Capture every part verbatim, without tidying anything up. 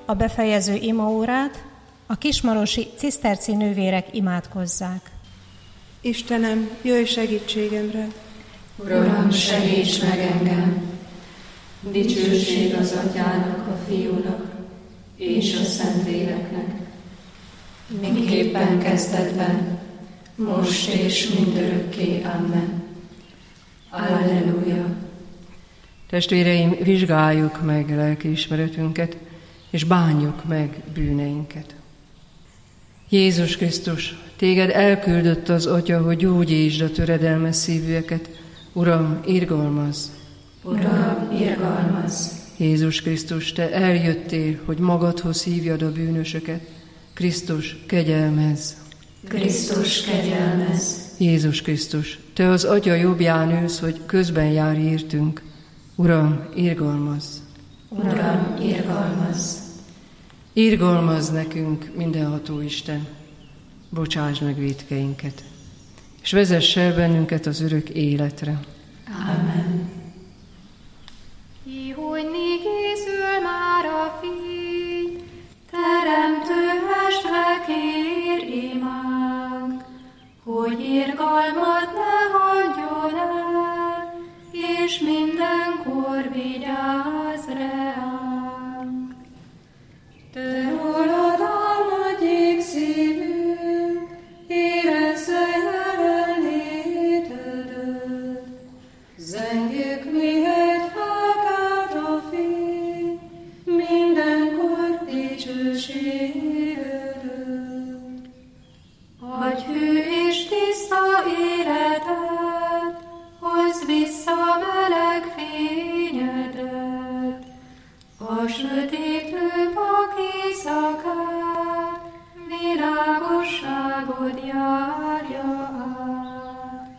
a befejező imaórát a kismarosi ciszterci nővérek imádkozzák. Istenem, jöjj segítségemre! Uram, segíts meg engem! Dicsőség az Atyának, a Fiúnak és a Szentléleknek, miképpen kezdetben, most és mindörökké. Amen. Alleluja! Testvéreim, vizsgáljuk meg lelkiismeretünket, és bánjuk meg bűneinket. Jézus Krisztus, téged elküldött az Atya, hogy gyógyítsd a töredelmes szívűeket. Uram, irgalmazz! Uram, irgalmazz! Jézus Krisztus, te eljöttél, hogy magadhoz hívjad a bűnösöket. Krisztus, kegyelmezz! Krisztus, kegyelmezz! Jézus Krisztus, te az Atya jobbján ülsz, hogy közben jár értünk. Uram, irgalmazz! Uram, irgalmazz! Irgalmazz nekünk, mindenható Isten, bocsásd meg vétkeinket, és vezess el bennünket az örök életre. Amen. Ihojni készül már a fény, teremtő mestre kér imánk, hogy irgalmat ne hagyjon el, és mindenkor vigyázz reánk. Te rólad álmodjék szívünk, érezze jelenlétedet. Zengjük, mihelyt felkelt a fény, mindenkor dicsőségedet. Adj hű és tiszta életet, hozz vissza meleg fényedet, a sötétlőbb éjszakát, világosságod járja át.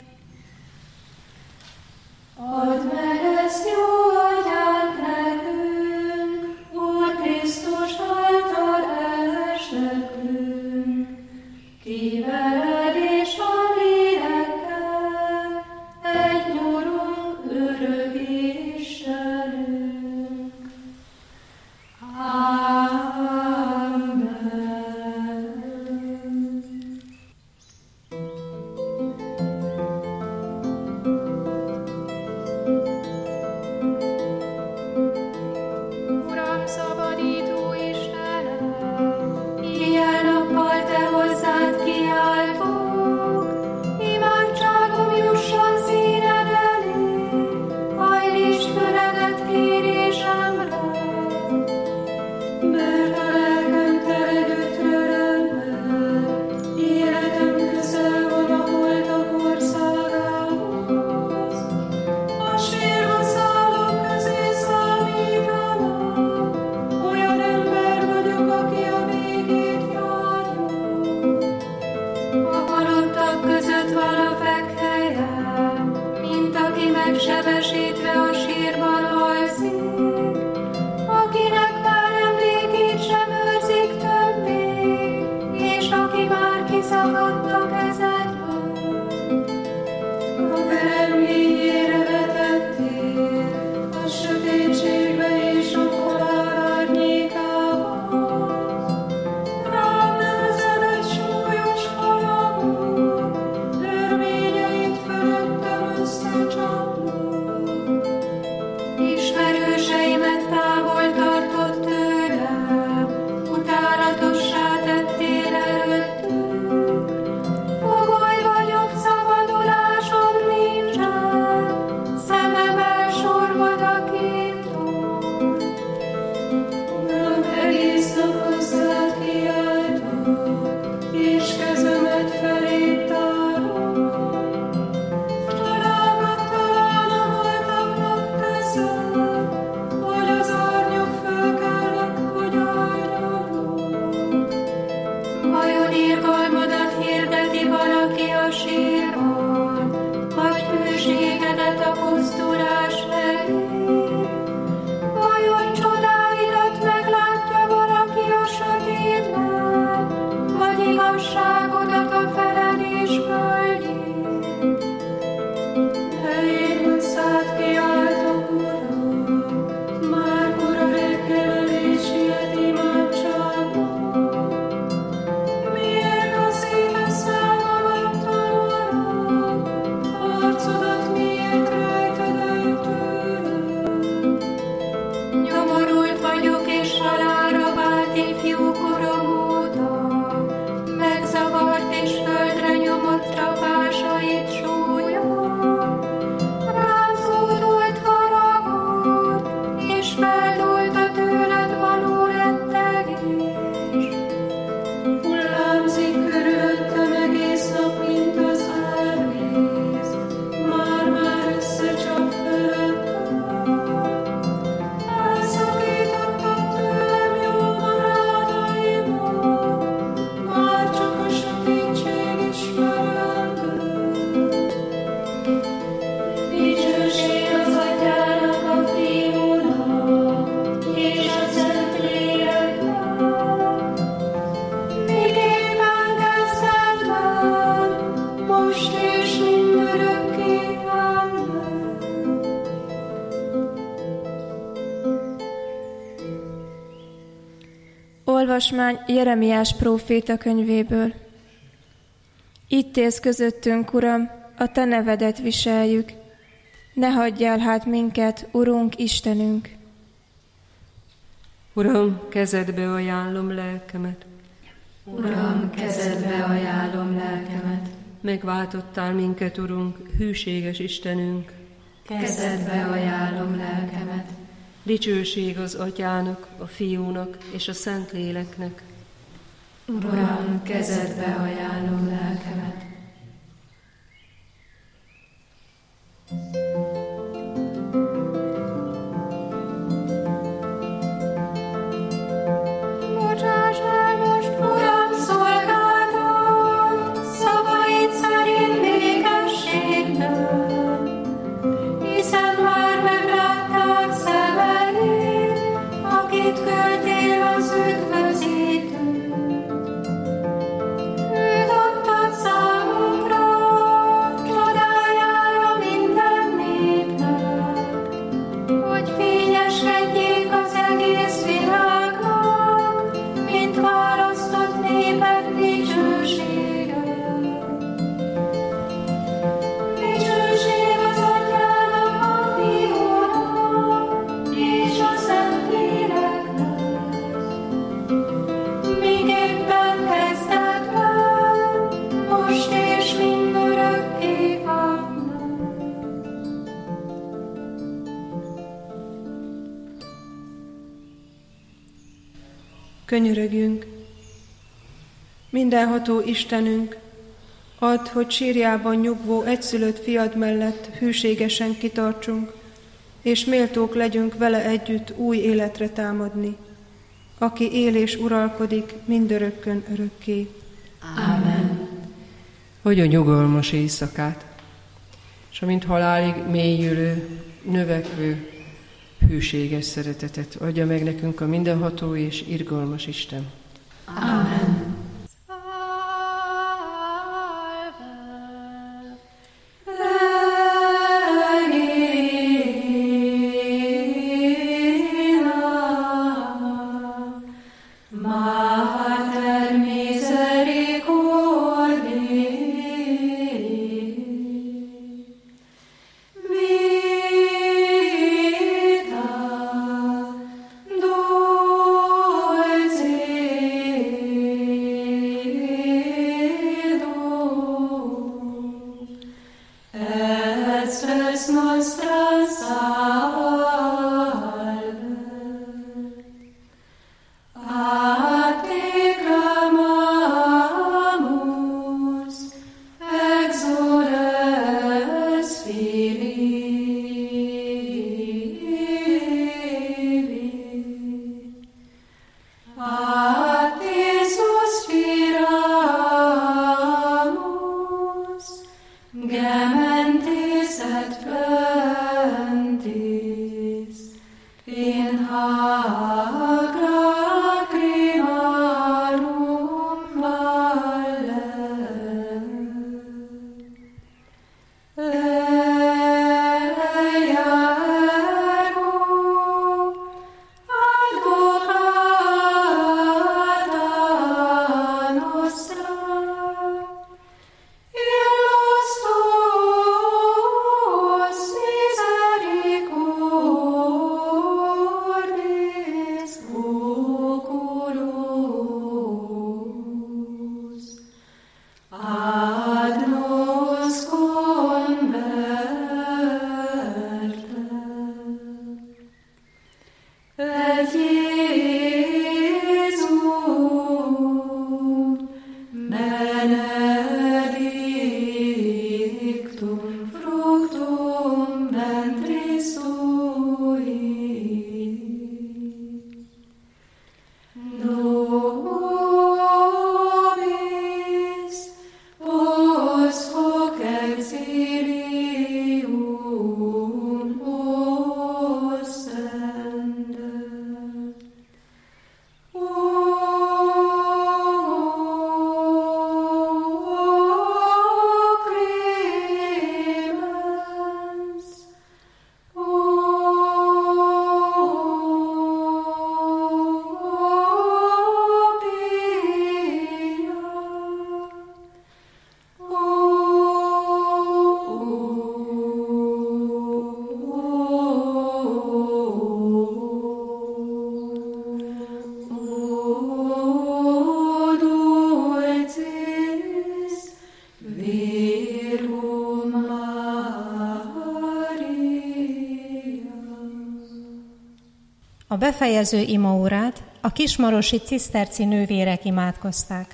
Add meg ezt jó atyánk nekünk, Úr Krisztus által esnekünk, ki veled és a lélekkel, egy nyurunk, örök Istenünk. Amen. Olvasmány Jeremiás próféta könyvéből. Itt élsz közöttünk, Uram, a Te nevedet viseljük. Ne hagyjál hát minket, Urunk, Istenünk! Uram, kezedbe ajánlom lelkemet. Uram, kezedbe ajánlom lelkemet. Megváltottál minket, Urunk, hűséges Istenünk. Kezedbe ajánlom lelkemet. Dicsőség az Atyának, a Fiúnak és a Szentléleknek. Uram, kezedbe ajánlom lelkemet. Bocsáss el most, Uram, szolgálatot, szavaid szerint békességben, hiszen már meglátták szemeid, akit küldtél az üdvözítőt. Őt adtad számunkra, csodájára minden népnek, hogy fényeskedjék az egész világnak, mint választott néped dicsősége. Dicsőség az Atyának, a Fiúnak és a Szentléleknek, miképpen kezdetben, most és mindörökké. Amen. Könyörögjünk! Mindenható Istenünk, add, hogy sírjában nyugvó egyszülött fiad mellett hűségesen kitartsunk, és méltók legyünk vele együtt új életre támadni, aki él és uralkodik mindörökkön örökké. Ámen. Hogy a nyugalmas éjszakát, és amint halálig mélyülő, növekvő, hűséges szeretetet adja meg nekünk a mindenható és irgalmas Isten. Ámen. Mater misericordiae, vita dulcedo, et spes nostra salve. A te clamamus, exules Filii. A te suspiramus, gementes et plentis, in hac lacrimarum valle. Eia ergo, advocata nostra, illos tuos misericordis oculos, ad nos converte. Et Iesum benedictum fructum ventris tui. Nobis post hoc exilium ostende. A befejező imaórát a kismarosi ciszterci nővérek imádkozták.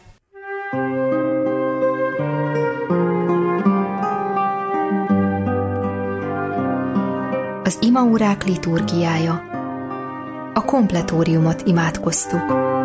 Az imaórák liturgiája. A kompletóriumot imádkoztuk.